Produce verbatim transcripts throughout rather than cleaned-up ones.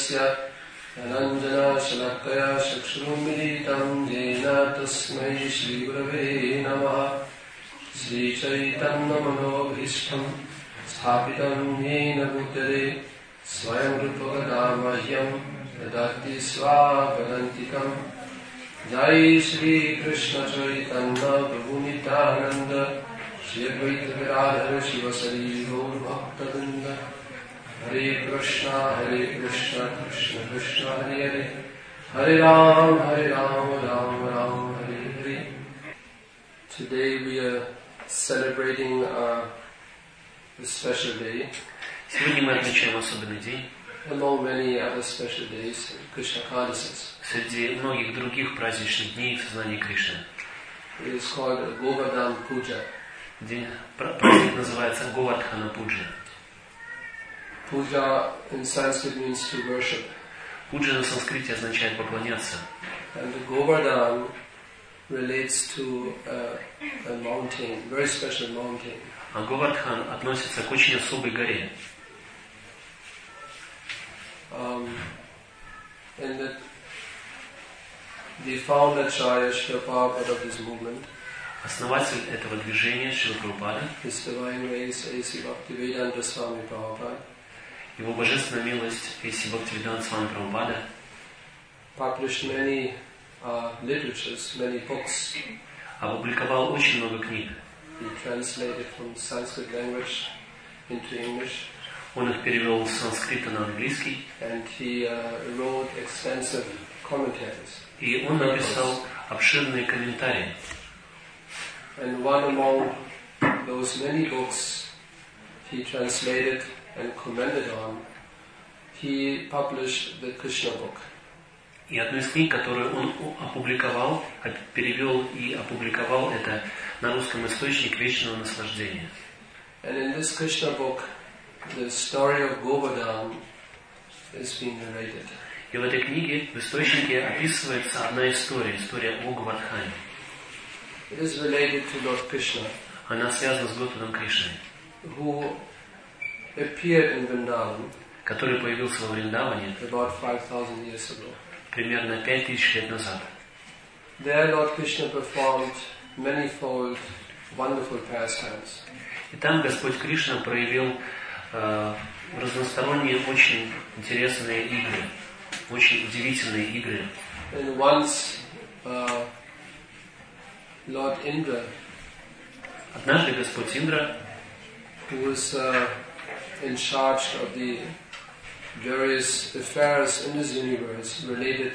Tasya Ananjana Shalakaya Shakshurumilitam Jena Tasmai Shri Gurave Namaha Shri Chaitanya Manobhishtam Sthapitam Yena Bhutale Swayam Rupagadamahyam Dadati Swavadantikam Jai Shri Krishna Chaitanya Prabhu Nityananda Shri Advaita Gadadhara Shivasari Gaur Bhaktavinda Hare Krishna Hare Krishna Krishna Krishna Hare Hare Hare Ram Hare Ram Ram Ram Hare Hare. Today we are celebrating uh, a special day. Сегодня мы отмечаем особенный день. Among many other special days, Krishna Kadasas. Среди многих других праздничных дней в сознании Кришны. It is called Govardhan Puja. День праздник называется Говардхана Пуджа. Puja in Sanskrit means to worship. Пуджа на санскрите означает поклоняться. And the Govardhan relates to a, a mountain, very special mountain. А Говардхан относится к очень особой горе. Um, and that the founder Acharya Srila Prabhupada of this movement, основатель этого движения Шрила Прабхупада, His Divine Grace A C Bhaktivedanta Swami Prabhupada, его божественная милость А Си Бхактивиданта Свами Прабхупада, published many uh, literatures, many books. опубликовал очень много книг. He translated from Sanskrit language into English. Он их перевел с санскрита на английский. And he uh, wrote extensive commentaries. И он написал обширные комментарии. And one among those many books he translated and commented on, he published the Krishna book. И одну из книг, которую он опубликовал, перевел и опубликовал, это на русском источник вечного наслаждения. And in this Krishna book, the story of Govardhan is being narrated. И в этой книге, в источнике, описывается одна история, история о Говардхане. It is related to Lord Krishna, Она связана с Господом Кришной, who appeared in Vrindavan который появился во Вриндаване about five thousand years ago. примерно пять тысяч лет назад. There Lord Krishna performed manifold wonderful pastimes. И там Господь Кришна проявил э, разносторонние, очень интересные игры, очень удивительные игры. And once uh, Lord Indra, Однажды Господь Индра, who was uh, in charge of the various affairs in this universe related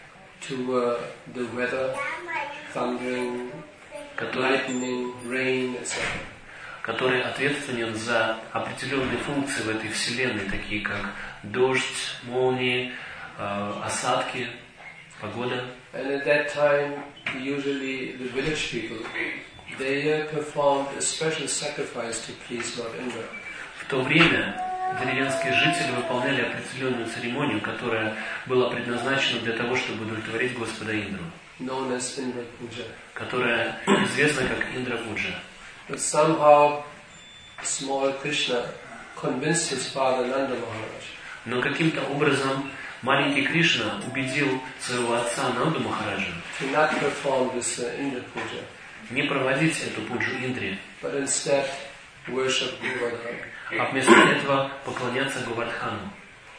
to uh, the weather, thundering, который, lightning, rain, et cetera, который ответственен за определенные функции в этой вселенной, такие как дождь, молнии, э, осадки, погода. And at that time, usually the village people, they uh, performed a special sacrifice to please Lord Indra. В то время деревенские жители выполняли определенную церемонию, которая была предназначена для того, чтобы удовлетворить Господа Индру, Known as Indra Puja. которая известна как Индра Пуджа. But somehow, small Krishna convinced his father Nanda Maharaj. Но каким-то образом маленький Кришна убедил своего отца Нанду Махараджа To not perform this uh, Indra Puja, не проводить эту пуджу Индре, but instead worship Govardhan. а вместо этого поклоняться Говардхану.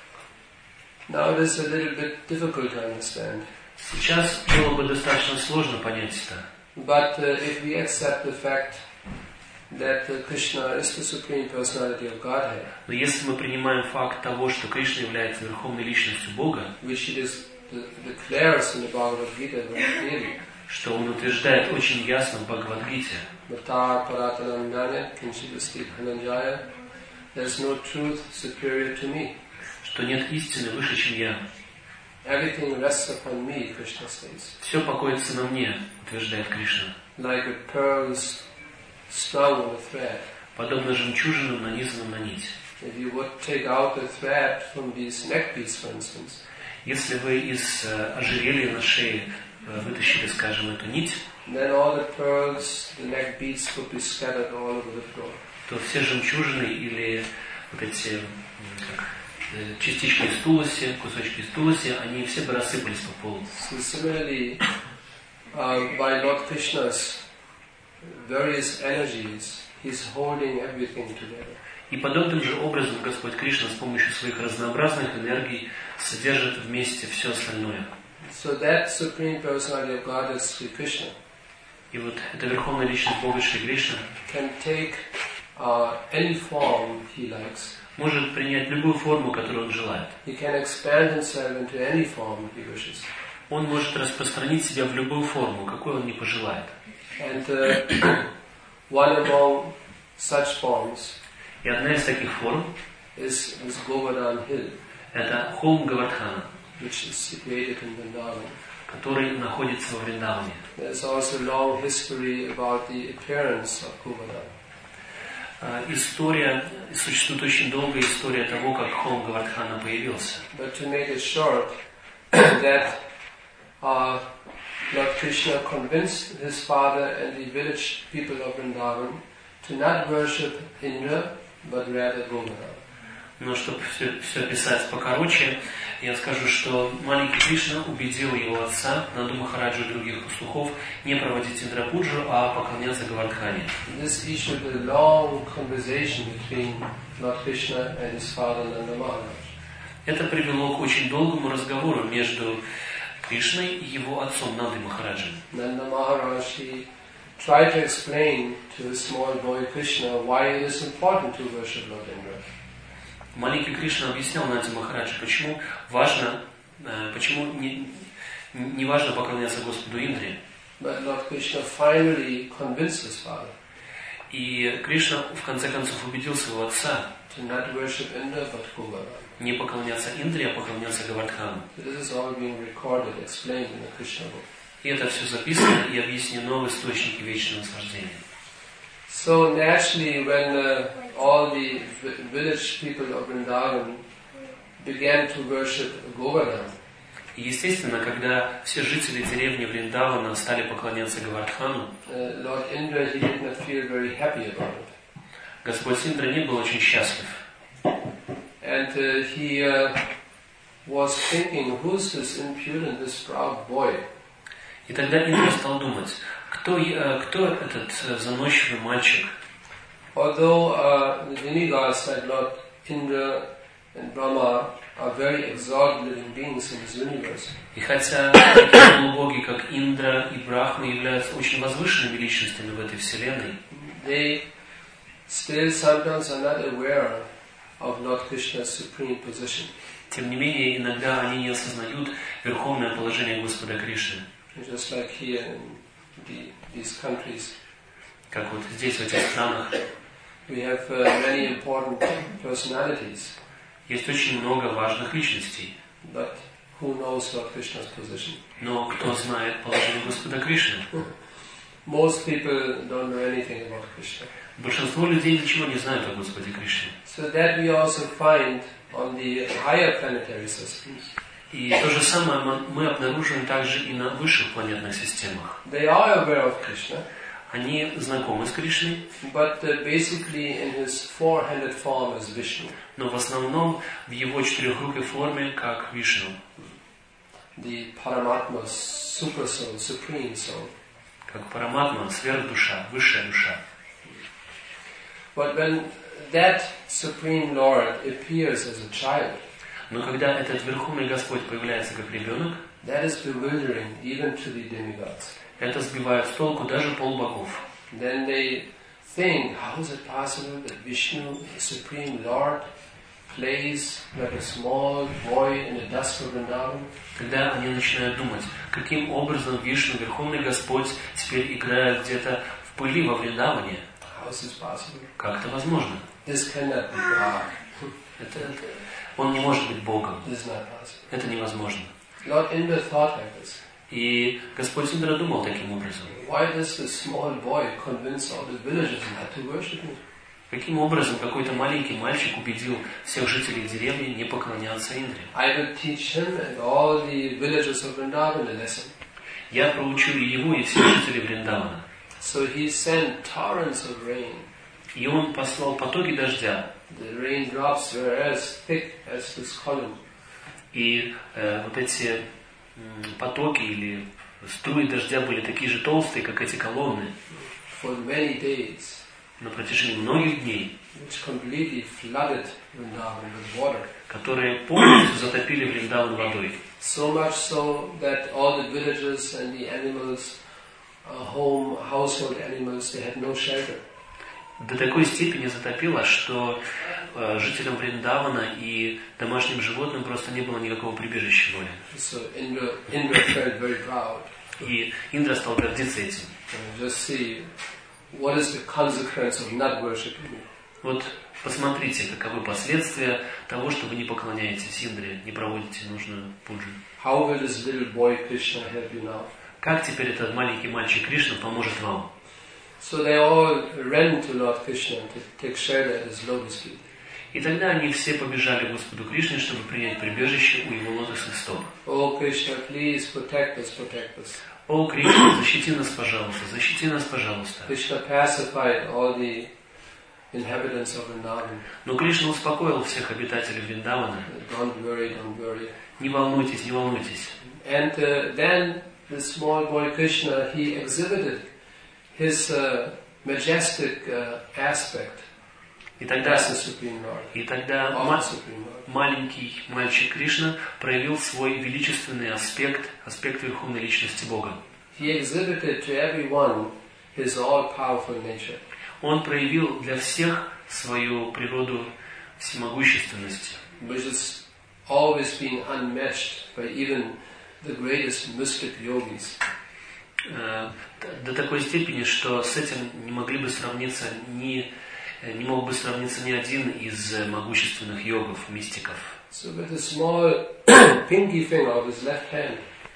Now it is a little bit difficult to understand. Сейчас было бы достаточно сложно понять это. But uh, if we accept the fact that uh, Krishna is the Supreme Personality of Godhead, Но если мы принимаем факт того, что Кришна является Верховной Личностью Бога, which he is, the, declares in the Bhagavad Gita very clearly, что он утверждает очень ясно в Бхагавад-гите, Mata Paratanam Jnana Kinchidasti Dhananjaya, there's no truth superior to me. что нет истины выше, чем я. Everything rests upon me, Krishna says. Все покоится на мне, утверждает Кришна. Like a pearl strung on a thread. Подобно жемчужинам, нанизанным на нить. If you would take out the thread from these neck beads, for instance, Если вы из э, ожерелья на шее э, вытащили, скажем, эту нить, then all the pearls, the neck beads would be scattered all over the floor. то все жемчужины или вот эти как, частички из туласи, кусочки из туласи, они все бы рассыпались по полу. So similarly, uh, by Lord Krishna's various energies, He's holding everything together. И подобным же образом Господь Кришна с помощью своих разнообразных энергий содержит вместе все остальное. So that Supreme Personality of Godhead, Sri Krishna, И вот эта Верховная Личность Бога Шри Кришна can take uh, any form He likes. может принять любую форму, которую он желает. He can expand Himself into any form He wishes. Он может распространить себя в любую форму, какую он не пожелает. And uh, one among such forms И одна из таких форм is, is Govardhan Hill, – это холм Гавардхана, which is situated in Vrindavan. который находится во Вриндаване. There's also a long history about the appearance of Govardhan. История, существует очень долгая история того, как холм Гавардхана появился. But to make it short, that uh, Lord Krishna convinced his father and the village people of Vrindavan to not worship Indra, but rather Govardhan. Но чтобы все, все писать покороче, я скажу, что маленький Кришна убедил его отца, Нанду Махараджу и других пастухов не проводить Индрапуджу, а поклоняться Гавардхане. This issued a long conversation between Lord Krishna and his father Nanda Maharaj. Это привело к очень долгому разговору между Кришной и его отцом Нандой Махараджем. Nanda Maharaj, he tried to explain to his small boy Krishna why it is important to worship Lord Indra. Маленький Кришна объяснял Нанде Махараджу, почему важно, почему не, не важно поклоняться Господу Индре. But Lord Krishna finally convinced his father. И Кришна в конце концов убедил своего отца to not worship Indra but Govardhan. Не поклоняться Индре, а поклоняться Гавардхану. This is all being recorded, explained in the Krishna book. И это все записано и объяснено в источнике вечного наслаждения. So naturally, when uh, all the village people of Vrindavan began to worship Govardhan, и естественно, когда все жители деревни Вриндавана стали поклоняться Гавардхану, uh, Lord Indra, he did not feel very happy about it. Господь Индра не был очень счастлив. And uh, he uh, was thinking, who's this impudent, this proud boy? И тогда Индра стал думать, кто, кто этот заносчивый мальчик? Although uh, the demigods like Lord Indra and Brahma are very exalted living beings in this universe, и хотя такие полубоги, как Индра и Брахма, являются очень возвышенными личностями в этой вселенной, they still sometimes are not aware of Lord Krishna's supreme position. Тем не менее, иногда они не осознают верховное положение Господа Кришны. Just like here in the, these countries, как вот здесь, в этих странах, we have uh, many important personalities. Есть очень много важных личностей. But who knows Lord Krishna's position? Но кто знает положение Господа Кришны? Most people don't know anything about Krishna. Большинство людей ничего не знают о Господе Кришне. So that we also find on the higher planetary systems. И то же самое мы обнаруживаем также и на высших планетных системах. They are aware of Krishna. Они знакомы с Кришной. But uh, basically in his four-handed form as Vishnu. Но в основном в его четырехрукой форме как Вишну. The Paramatma, super soul, supreme soul. Как Параматма, сверхдуша, высшая душа. But when that supreme Lord appears as a child, но когда этот Верховный Господь появляется как ребенок, that is bewildering even to the demigods. Это сбивает с толку даже полбогов. Then they think, how is it possible that Vishnu, the supreme Lord, plays like a small boy in the dust of Vrindavan? Когда они начинают думать, каким образом Вишну, Верховный Господь, теперь играет где-то в пыли во Вриндаване. How is this possible? Как это возможно? This cannot be God. Это, это, он не может быть Богом. This is not possible. Это невозможно. Lord Indra thought like this. И Господь Индра думал таким образом. Why does this small boy convince all the villagers not to worship me? Каким образом какой-то маленький мальчик убедил всех жителей деревни не поклоняться Индре? I will teach him and all the villagers of Vrindavan a lesson. Я проучу и его, и всех жителей Вриндавана. So he sent torrents of rain. И он послал потоки дождя. The raindrops were as thick as this column. И э, вот эти м, потоки или струи дождя были такие же толстые, как эти колонны. For many days. На протяжении многих дней. Which completely flooded Vrindavan with water. Которые полностью затопили Вриндаван водой. So much so that all the villagers and the animals, uh, home, household animals, they had no shelter. До такой степени затопило, что э, жителям Вриндавана и домашним животным просто не было никакого прибежища более. So Indra, Indra felt very proud. И Индра стал гордиться этим. Uh, just see what is the consequence of not worshiping me. Вот посмотрите, каковы последствия того, что вы не поклоняетесь Индре, не проводите нужную пуджу. How will this little boy Krishna help you now? Как теперь этот маленький мальчик Кришна поможет вам? So they all ran to Lord Krishna to take shelter at his lotus feet. И тогда они все побежали к Господу Кришне, чтобы принять прибежище у его лотосных стоп. Oh Krishna, please protect us, protect us. О, Кришна, защити нас, пожалуйста, защити нас, пожалуйста. Krishna pacified all the inhabitants of Vrindavan. Но Кришна успокоил всех обитателей Вриндавана. Don't worry, don't worry. Не волнуйтесь, не волнуйтесь. And uh, then the small boy Krishna, he exhibited his uh, majestic uh, aspect И тогда, as the Supreme Lord. и тогда Of ма- the Supreme Lord. маленький мальчик Кришна проявил свой величественный аспект, аспект Верховной Личности Бога. He exhibited to everyone his all-powerful nature. Он проявил для всех свою природу всемогущественности, Which has always been unmatched by even the greatest mystic yogis. э, до такой степени, что с этим не могли бы сравниться ни, не мог бы сравниться ни один из могущественных йогов, мистиков. So with the small pinky finger of his left hand,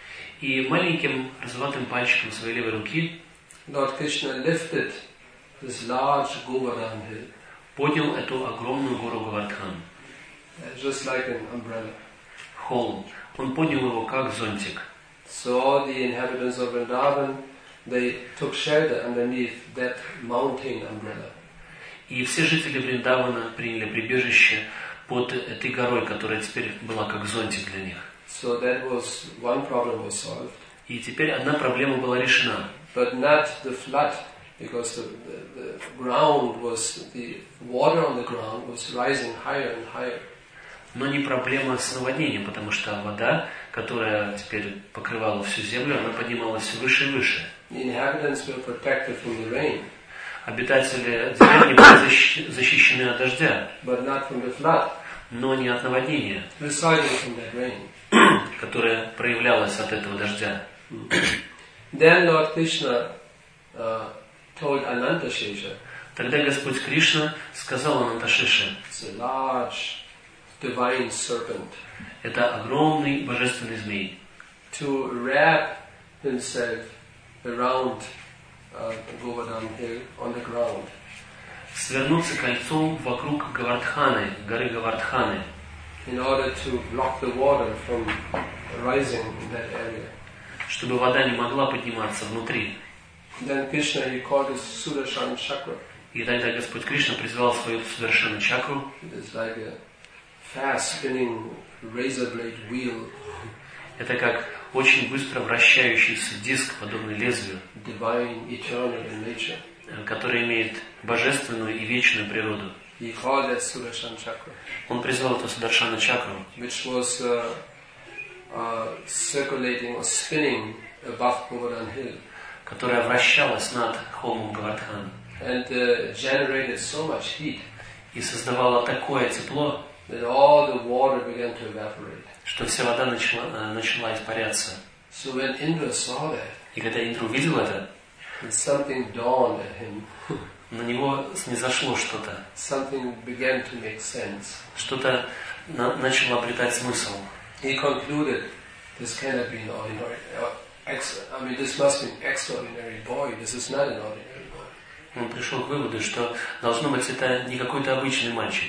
И маленьким розоватым пальчиком своей левой руки Lord Krishna lifted this large Govardhan hill, поднял эту огромную гору Говардхан, uh, just like an umbrella. холм. Он поднял его как зонтик. So all the inhabitants of Vrindavan, they took shelter underneath that mountain umbrella. И все жители Вриндавана приняли прибежище под этой горой, которая теперь была как зонтик для них. So that was, one problem was solved. И теперь одна проблема была решена. But not the flood, because the, the, the ground was, the water on the ground was rising higher and higher. Но не проблема с наводнением, потому что вода, которая теперь покрывала всю землю, она поднималась все выше и выше. The inhabitants were protected from the rain, Обитатели деревни были защи- защищены от дождя, but not from the flood, но не от наводнения, resulting from that rain. которое проявлялось от этого дождя. Then Lord Krishna uh, told Anantashesha, Тогда Господь Кришна сказал Ананташеше: it's a large divine serpent, это огромный божественный змей, to wrap himself around uh, Govardhan hill on the ground, свернуться кольцом вокруг Говардханы, горы Говардханы, in order to block the water from rising in that area. чтобы вода не могла подниматься внутри. Then Krishna, he called his Sudarshan chakra. И тогда Господь Кришна призвал свою Сударшана чакру. It is like a fast spinning razor blade wheel, Это как очень быстро вращающийся диск, подобный лезвию, divine, eternal in nature. который имеет божественную и вечную природу. He called that Sudarshan chakra, Он призвал эту Сударшана чакру, which was uh, uh, circulating or spinning above Govardhan hill, которая вращалась над холмом Говардхан and uh, generated so much heat и создавала такое тепло, that all the water began to evaporate. что вся вода начала, начала испаряться. So when Indra saw that, И когда Индра увидел это, and something dawned at him, на него снизошло что-то. something began to make sense. Что-то на- начало обретать смысл. He concluded, this cannot be an ordinary, uh, ex- I mean, this must be an extraordinary boy. This is not an ordinary boy. Он пришел к выводу, что должно быть это не какой-то обычный мальчик.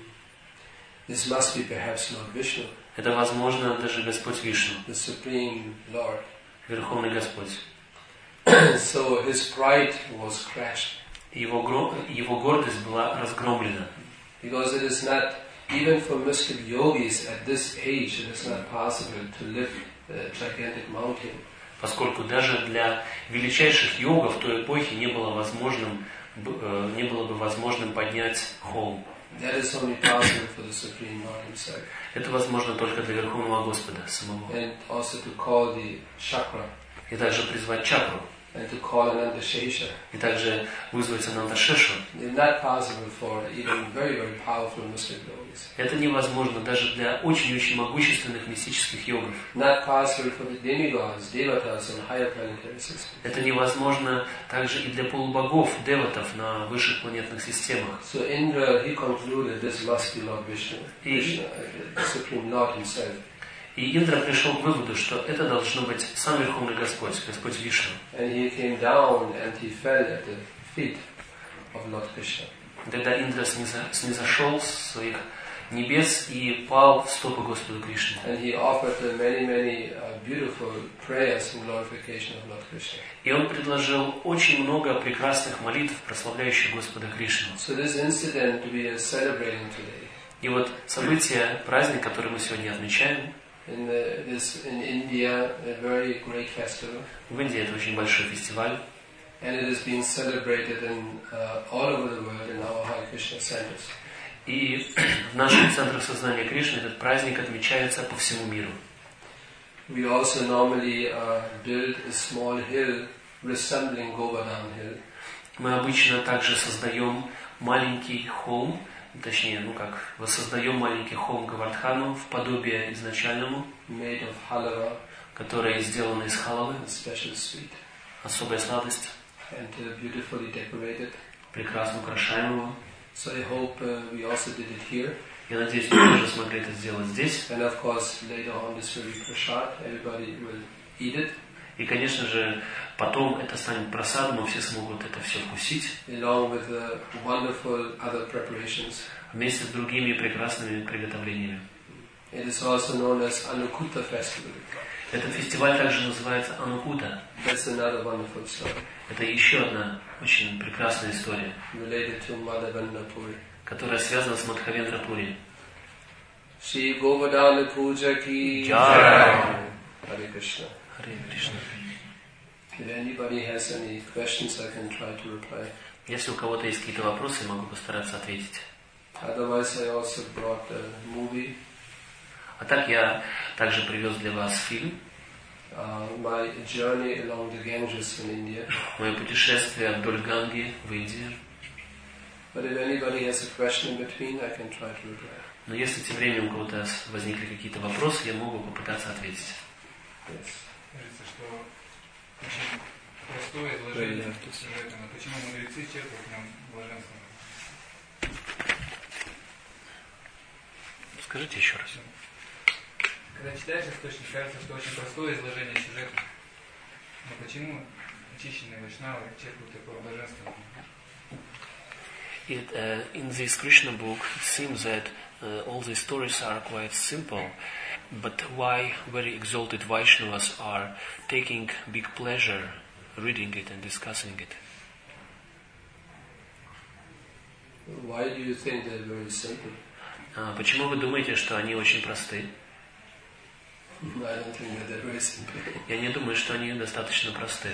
This must be perhaps Lord Vishnu, Это, возможно, даже Господь Вишну, the Supreme Lord. Верховный Господь. So his pride was crushed. его, гро... его гордость была разгромлена. Because it is not, even for mystic yogis at this age, it is not possible to lift a gigantic mountain. Поскольку даже для величайших йогов той эпохи не было возможным, не было бы возможным поднять холм. That is only possible for the Supreme Lord Himself. Это возможно только для Верховного Господа самого. And also to call the chakra. И также призвать чакру. And to call Ananda Shesha. И также вызвать Ананда Шешу. Not possible for even very, very powerful mystic yogis. Это невозможно даже для очень-очень могущественных мистических йогов. Not possible for the demigods, devatas and higher planetary systems. Это невозможно также и для полубогов, деватов на высших планетных системах. So Indra, he concluded this must be Lord Vishnu, Krishna, the Supreme Lord Himself. И Индра пришел к выводу, что это должно быть сам Верховный Господь, Господь Вишну. And he came down and he fell at the feet of Lord Krishna. Тогда Индра снизошел с своих небес и пал в стопы Господу Кришне. And he offered many, many uh, beautiful prayers in glorification of Lord Krishna. И он предложил очень много прекрасных молитв, прославляющих Господа Кришну. So this incident we are celebrating today. И вот событие, праздник, который мы сегодня отмечаем, In, the, this, in India, a very great festival. В Индии это очень большой фестиваль. And it is being celebrated in, uh, all over the world in our Hare Krishna centers. И в наших центрах сознания Кришны этот праздник отмечается по всему миру. We also normally uh, build a small hill resembling Govardhan Hill. Мы обычно также создаем маленький холм, точнее, ну как, воссоздаем маленький холм Говардхану в подобие изначальному, made of halava, который сделан из халавы, special sweet, особая сладость, and uh, beautifully decorated. Прекрасно украшаем его. So I hope uh, we also did it here. Я надеюсь, мы тоже смогли это сделать здесь. And of course, later on, this will be prasad. Everybody will eat it. И, конечно же, потом это станет просадом, и все смогут это все вкусить. Along with the wonderful other preparations. Вместе с другими прекрасными приготовлениями. It is also known as Anukutta Festival. Этот фестиваль также называется Анукута. That's another wonderful story. Это еще одна очень прекрасная история, related to Madhavendra Puri, которая связана с Мадхавендра Пури. Shri Govardhana Puja ki Jai. Hare Krishna. Hare Krishna. If anybody has any questions, I can try to reply. Если у кого-то есть какие-то вопросы, могу постараться ответить. Otherwise, I also brought a movie. А так я также привез для вас фильм. Uh, my journey along the Ganges in India. Мое путешествие вдоль Ганги в Индии. But if anybody has a question in between, I can try to reply. Но если тем временем у кого-то возникли какие-то вопросы, я могу попытаться ответить. Yes. Кажется, что очень простое изложение сюжета, но почему мудрецы черпают нам блаженство? Скажите еще раз. Когда читаешь источник, кажется, что очень простое изложение сюжета. Но почему очищенные вайшнавы черпают такое блаженство? It, uh, in this Krishna book, it seems that uh, all the stories are quite simple, but why very exalted Vaishnavas are taking big pleasure reading it and discussing it? Why do you think they're very simple? Uh, почему вы думаете, что они очень просты? I don't think that they're very simple. Я не думаю, что они достаточно просты.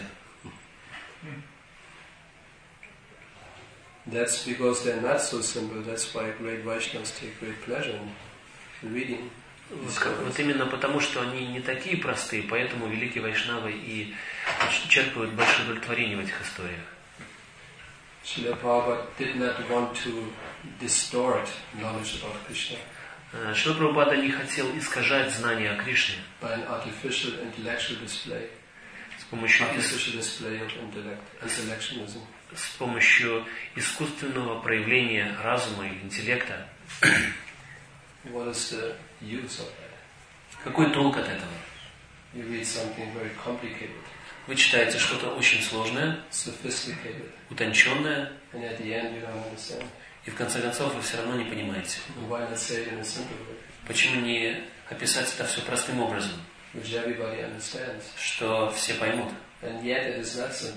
That's because they're not so simple. That's why great Vaishnavas take great pleasure in reading. Вот, вот именно потому, что они не такие простые, поэтому великие вайшнавы и черпают большое удовлетворение в этих историях. Srila Prabhupada did not want to distort knowledge about Krishna. Шрила Прабхупада не хотел искажать знания о Кришне by an artificial intellectual display. с помощью, Artificial display of intellect, intellectualism. с помощью искусственного проявления разума или интеллекта. What is the use of that? Какой толк от этого? You read something very complicated, Вы читаете что-то очень сложное, sophisticated, утонченное, and at the end you don't understand. и в конце концов вы все равно не понимаете. Why not say it in a simple way, Почему не описать это все простым образом, which everybody understands? что все поймут? And yet it is not simple.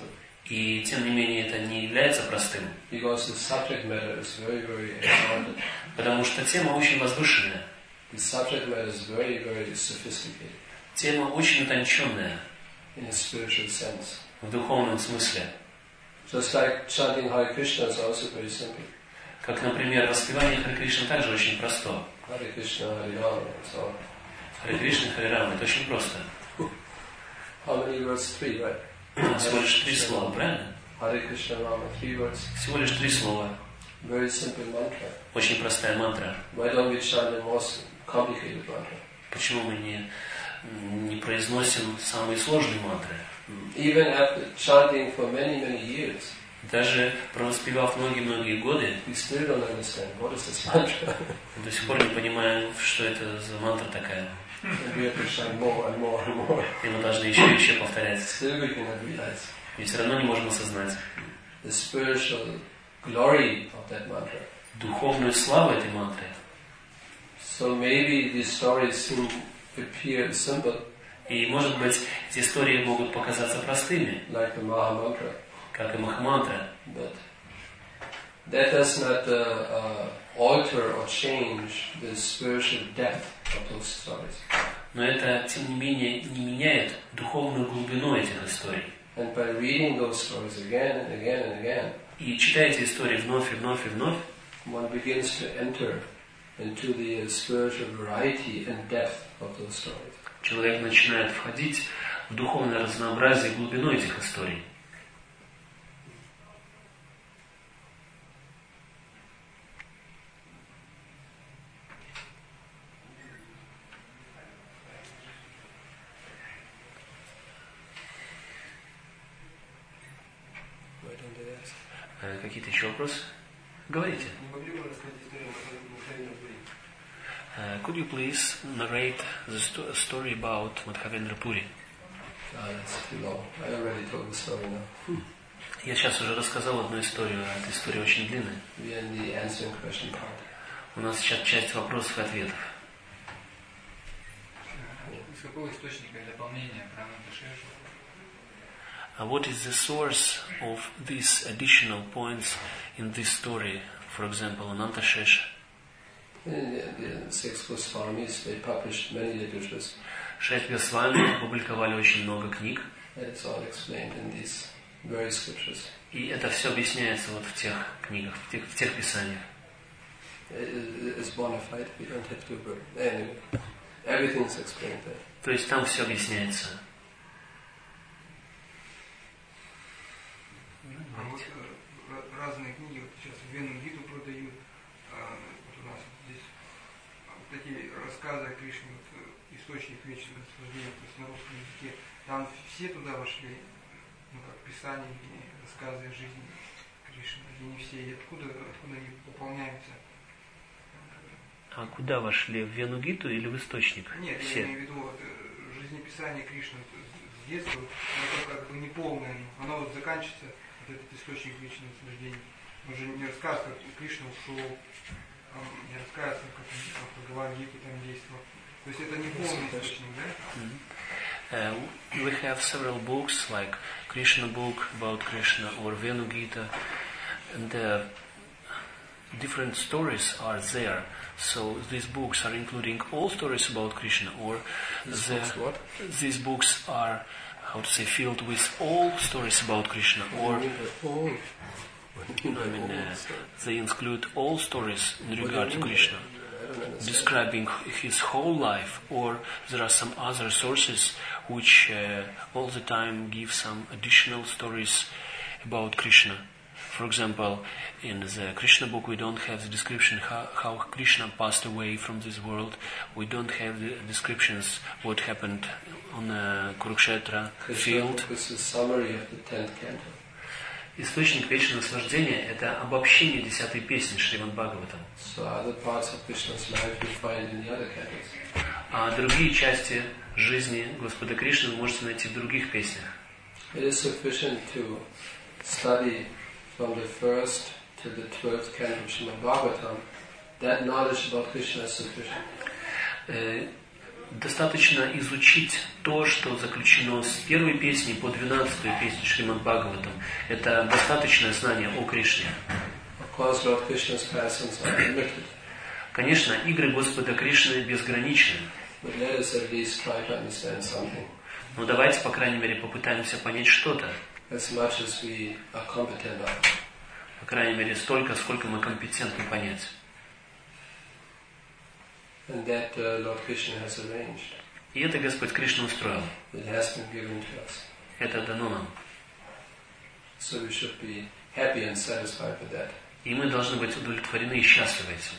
И тем не менее это не является простым. Because the subject matter is very, very exalted. Потому что тема очень возвышенная. The subject matter is very, very sophisticated. Тема очень утонченная. In a spiritual sense. В духовном смысле. Just like chanting Hare Krishna is also very simple. Как, например, воспевание Харе Кришны также очень просто. Hare Krishna, Hare Rama, that's all. Харе Кришна, Харе Рама, это очень просто. How many words? Three, right? Всего лишь три слова, правильно? Hare Krishna, Rama, three words. Всего лишь три слова. Very simple mantra. Очень простая мантра. Why don't we chant the most complicated mantra? Почему мы не, не произносим самые сложные мантры? Even after chanting for many, many years, даже провоспевав многие-многие годы, we still don't understand what is this mantra. до сих пор не понимаем, что это за мантра такая. And we have to chant more and more and more. И мы должны еще и еще повторять. Still we cannot realize. И все равно не можем осознать the spiritual glory of that mantra. Духовную славу этой мантры. So maybe these stories seem appear simple. И, может быть, эти истории могут показаться простыми, like the Maha Mantra, как и Махамантра. but that does not uh, uh, alter or change the spiritual depth of those stories. Но это, тем не менее, не меняет духовную глубину этих историй. And by reading those stories again and again and again, и читая эти истории вновь и вновь и вновь, one begins to enter into the uh, spiritual variety and depth of those stories. Человек начинает входить в духовное разнообразие и глубину этих историй. Какие-то еще вопросы? Говорите. Uh, could you please narrate the sto- story about Madhavendra Puri? Uh, that's too long. I already told the story now. Я сейчас уже рассказал одну историю, а эта история очень длинная. We are in the answering question part. У нас сейчас часть вопросов и ответов. Из какого источника дополнения про Ананташешу? Uh, what is the source of these additional points in this story? For example, Anantashesha. The, the six Goswamis, they published many literatures. Шесть Госвами опубликовали очень много книг. And it's all explained in these various scriptures. И это все объясняется вот в тех книгах, в тех, в тех писаниях. It's bona fide. We don't have to. Anyway, everything is explained there. То есть там все объясняется. А вот э, разные книги, вот сейчас Вену Гиту продают, э, вот у нас вот здесь вот эти рассказы о Кришне, вот, э, источник вечного наслаждения, то есть на русском языке, там все туда вошли, ну как писания и рассказы о жизни Кришны, или не все, и откуда, откуда они пополняются? А куда вошли? В Вену Гиту или в источник? Нет, все. я имею в виду вот, жизнеписание Кришны с детства, оно как бы не полное, оно вот заканчивается. Вот этот источник вечного наслаждения. Он же не рассказывает, как Кришна ушел, не рассказывает, как он по Бхагавад-гите там действовал. То есть это не полный источник, да? Uh, we have several books like Krishna book about Krishna or Venu Gita, and uh, different stories are there. So these books are including all stories about Krishna, or These the, books what? these books are, how to say, filled with all stories about Krishna, or all. I mean, uh, they include all stories in regard to Krishna, describing his whole life, or there are some other sources which uh, all the time give some additional stories about Krishna. For example, in the Krishna book we don't have the description how, how Krishna passed away from this world. We don't have the descriptions what happened on the Kurukshetra field. This is a summary of the tenth canto. Источник вечного наслаждения – это обобщение десятой песни Шримад Бхагаватам. So other parts of Krishna's life you find in the other cantos. А другие части жизни Господа Кришны вы можете найти в других песнях. It is sufficient to study from the first to the twelfth canto of Srimad Bhagavatam. That knowledge about Krishna is sufficient. Э, Достаточно изучить то, что заключено с первой песни по двенадцатую песню Шримад Бхагаватам. Это достаточное знание о Кришне. Of course, Lord Krishna's pastimes are limited. Конечно, игры Господа Кришны безграничны. But let us at least try to understand something. Но давайте, по крайней мере, попытаемся понять что-то. As much as we are competent of. По крайней мере, столько, сколько мы компетентны понять. And that uh, Lord Krishna has arranged. И это Господь Кришна устроил. It has been given to us. Это дано нам. So we should be happy and satisfied with that. И мы должны быть удовлетворены и счастливы этим.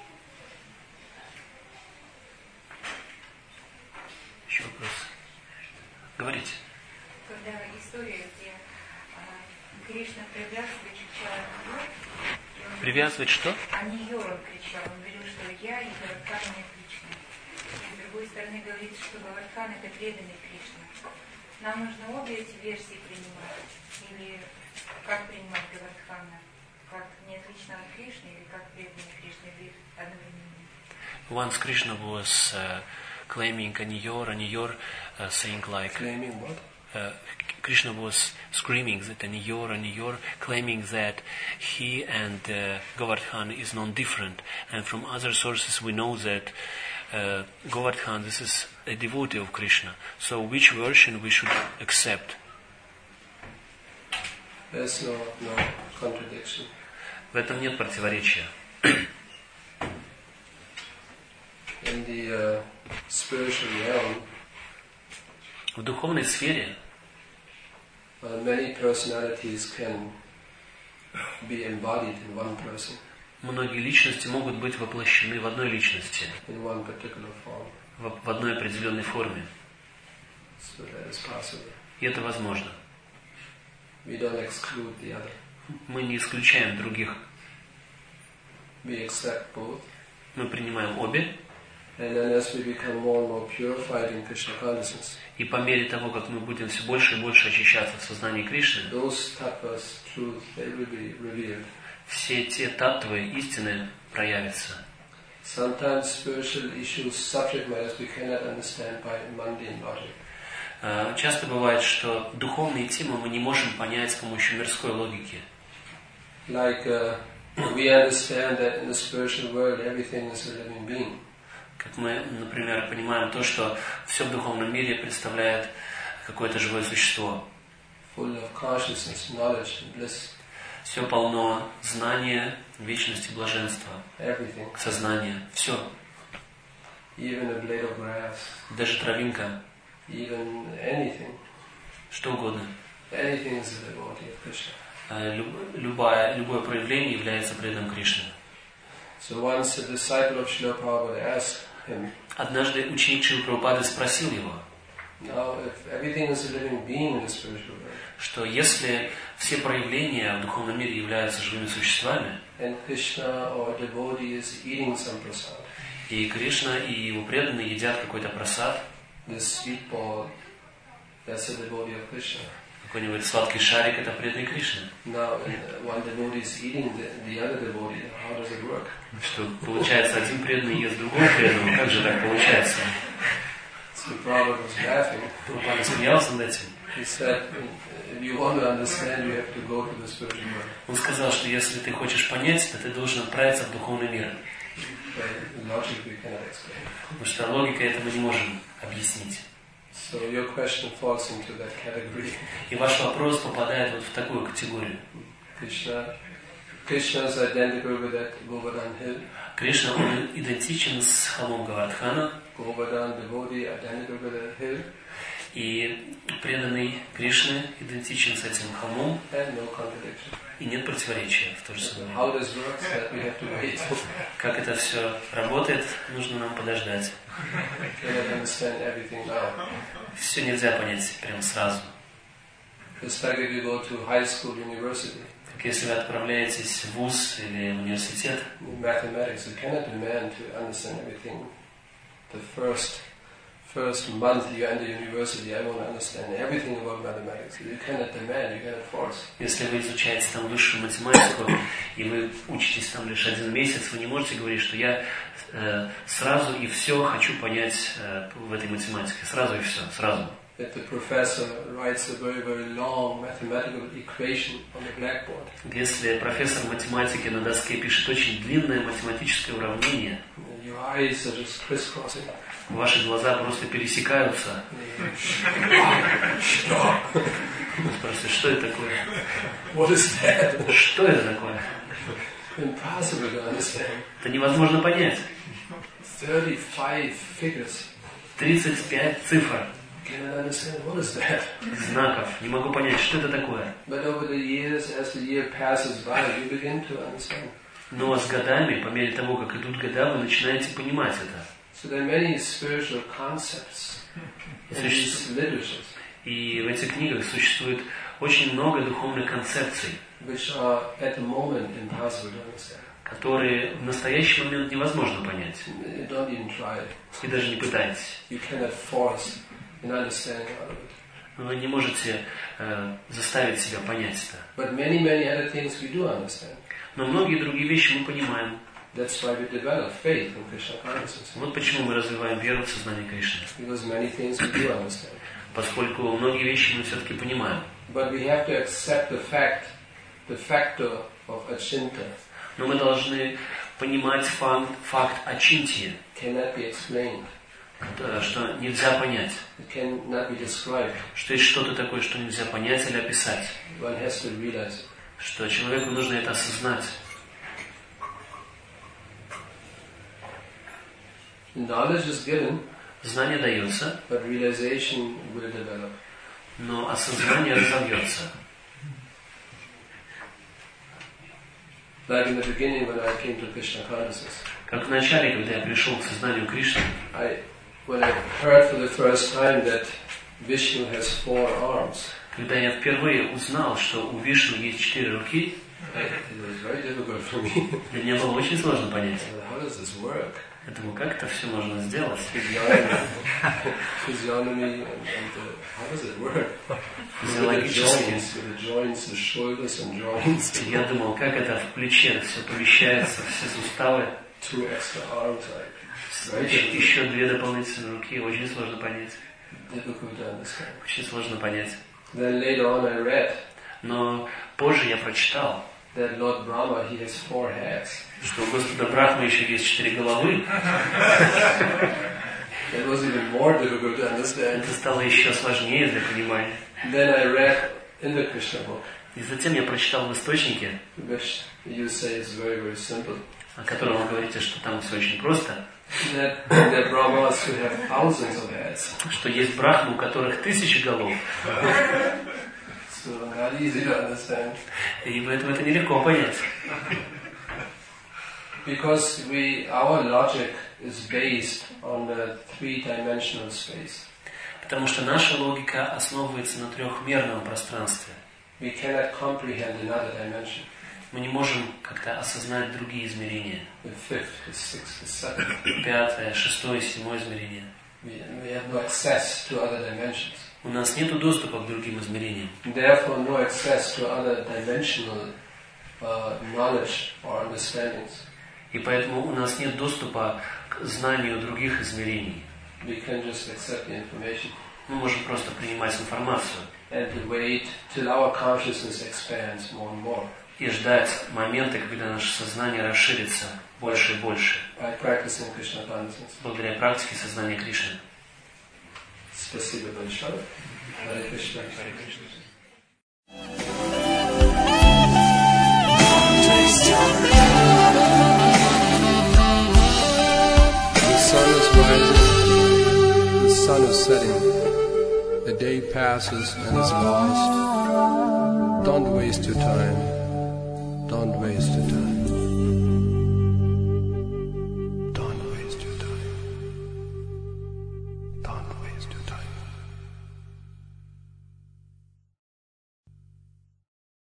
Еще вопрос? Говорите. Когда история, где а, Кришна привязывает Чичара, Привязывать что? а не он кричал, он говорил, что я и Гавардхан не Кришна. И с другой стороны говорится, что Гавардхан это преданный Кришна. Нам нужно обе эти версии принимать. Или как принимать Гавардхана? Как неотличного Кришны или как преданный Кришны или одновременно? Once Krishna was uh, claiming Aniyor, Aniyor, uh, saying like... Claiming what? Uh, Krishna was screaming that Aniyor, Aniyor, claiming that he and uh, Govardhan is non-different. And from other sources we know that uh, Govardhan, this is a devotee of Krishna. So which version we should accept? There's no, no contradiction. В этом нет противоречия. In the uh, spiritual realm, В духовной сфере uh, many personalities can be embodied in one person, многие личности могут быть воплощены в одной личности, in one particular form. в, в одной определенной форме. So that is possible. И это возможно. We don't exclude the other. Мы не исключаем других. We accept both. Мы принимаем обе. And then as we become more and more purified in Krishna consciousness, И по мере того, как мы будем все больше и больше очищаться в сознании Кришны, those tattvas, truth, they will be revealed. все те таттвы истины проявятся. Sometimes spiritual issues, subject matters we cannot understand by mundane logic. Uh, часто бывает, что духовные темы мы не можем понять с помощью мирской логики. Like uh, we understand that in the spiritual world everything is a living being. Как мы, например, понимаем то, что все в духовном мире представляет какое-то живое существо. Full of consciousness, knowledge and bliss. Все полно знания, вечности, блаженства, Everything. сознания, все. Even a blade of grass. Даже травинка, Even anything. что угодно. Anything is a devotee of Krishna. Uh, люб, любое, любое проявление является преданным Кришне. So once a disciple of Srila Prabhupada asked him, Однажды ученик Шрилы Прабхупады спросил его, now if everything is a living being in the spiritual world, что если все проявления в духовном мире являются живыми существами, and Krishna or devotee is eating some prasad, и Кришна и его преданные едят какой-то прасад, this sweet ball, that's a devotee of Krishna. какой-нибудь сладкий шарик, это преданный Кришне. Now, when one devotee is eating the, the other devotee, how does it work? Что получается, один преданный ест другого преданного, как же так получается? So Prabhupada was laughing. Прабхупада смеялся над этим. He said, if you want to understand, you have to go to the spiritual world. Он сказал, что если ты хочешь понять, то ты должен отправиться в духовный мир. By logic we cannot explain. Потому что логикой это мы не можем объяснить. So your question falls into that category. И ваш вопрос попадает вот в такую категорию. Krishna, Krishna is identical with that Govardhan hill. Кришна, он идентичен с холмом Гавардхана, Govardhan devotee identical with that hill. и преданный Кришне идентичен с этим холмом, And no contradiction. и нет противоречия в то же So самое. how this works, that we have to wait. Как это все работает, нужно нам подождать. We cannot understand everything now. Все нельзя понять прямо сразу. It's like if you go to high school, university, Как если вы отправляетесь в вуз или в университет, in mathematics, you cannot demand to understand everything the first first month you enter university, I won't understand everything about mathematics. You cannot demand, you cannot force. Если вы изучаете там высшую математику, и вы учитесь там лишь один месяц, вы не можете говорить, что я э, сразу и все хочу понять э, в этой математике. Сразу и все, сразу. That the professor writes a very, very long mathematical equation on the blackboard. Если профессор математики на доске пишет очень длинное математическое уравнение, your eyes are just crisscrossing. Ваши глаза просто пересекаются. Спрашивайте, что это такое? What is that? Что это такое? Impossible to understand. Это невозможно понять. thirty-five figures. тридцать пять цифр. Cannot understand what is that. Знаков. Не могу понять, что это такое. But over the years, as the year passes by, you begin to understand. Но с годами, по мере того, как идут года, вы начинаете понимать это. So there are many spiritual concepts in these literatures. И в этих книгах существует очень много духовных концепций, which are at the moment impossible to understand. Которые в настоящий момент невозможно понять. Don't even try it. И даже не пытайтесь. You cannot force an understanding out of it. Вы не можете э, заставить себя понять это. But many, many other things we do understand. Но многие другие вещи мы понимаем. That's why we develop faith in Krishna consciousness. Вот почему мы развиваем веру в сознание Кришны. Because many things we do understand. Поскольку многие вещи мы все-таки понимаем. But we have to accept the fact, the factor of achintya. Но мы должны понимать факт, факт ачинтии, Cannot be explained. что нельзя понять. It cannot be described. Что есть что-то такое, что нельзя понять или описать. One has to realize it. Что человеку нужно это осознать. Knowledge is given, знание дается, but realization will develop. Но осознание разовьется. Like in the beginning when I came to Krishna consciousness. Как в начале, когда я пришел к сознанию Кришны, I, when I heard for the first time that Vishnu has four arms. Когда я впервые узнал, что у Вишну есть четыре руки, it was very difficult for me. Для меня было очень сложно понять. How does this work? Я думаю, как это все можно сделать? Physiognomy and, and the, how does it work? Физиологически. The joints, the shoulders and joints. Я думал, как это в плече все помещается, все суставы. Two extra arms, like, Еще, еще две дополнительные руки, очень сложно понять. Difficult to understand. Очень сложно понять. Then later on I read. Но позже я прочитал, that Lord Brahma, he has four heads. Что у Господа Брахмы еще есть четыре головы. That was even more difficult to understand. Это стало еще сложнее для понимания. Then I read in the Krishna book. И затем я прочитал в источнике, which you say is very, very simple. О котором вы говорите, что там все очень просто. That, that Brahmas who have thousands of heads. Что есть Брахмы, у которых тысячи голов. So not easy to understand. И поэтому это нелегко понять. Because we, our logic is based on the three-dimensional space. Потому что наша логика основывается на трехмерном пространстве. We cannot comprehend another dimension. Мы не можем как-то осознать другие измерения. The fifth, the sixth, the seventh. Пятое, шестое, седьмое измерение. We, we have no access to other dimensions. У нас нет доступа к другим измерениям. Therefore, no access to other dimensional uh, knowledge or understandings. И поэтому у нас нет доступа к знанию других измерений. We can just accept the information. Мы можем просто принимать информацию. And to wait till our consciousness expands more and more. И ждать момента, когда наше сознание расширится больше и больше. By practicing Krishna consciousness. Благодаря практике сознания Кришны. Спасибо большое. Харе Кришна. Харе Кришна. The sun is rising, the sun is setting, the day passes and is lost. Don't waste your time, don't waste